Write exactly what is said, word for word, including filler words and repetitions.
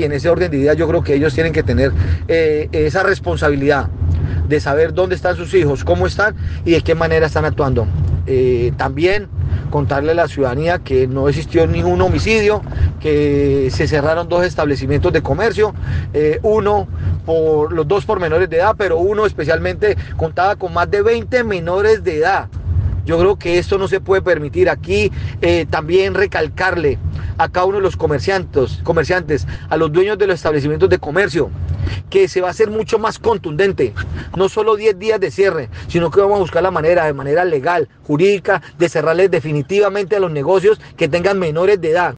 en ese orden de ideas yo creo que ellos tienen que tener eh, esa responsabilidad de saber dónde están sus hijos, cómo están y de qué manera están actuando. Eh, también contarle a la ciudadanía que no existió ningún homicidio, que se cerraron dos establecimientos de comercio, eh, uno por los dos por menores de edad, pero uno especialmente contaba con más de veinte menores de edad. Yo creo que esto no se puede permitir. Aquí eh, también recalcarle a cada uno de los comerciantes, comerciantes, a los dueños de los establecimientos de comercio, que se va a hacer mucho más contundente. No solo diez días de cierre, sino que vamos a buscar la manera, de manera legal, jurídica, de cerrarles definitivamente a los negocios que tengan menores de edad.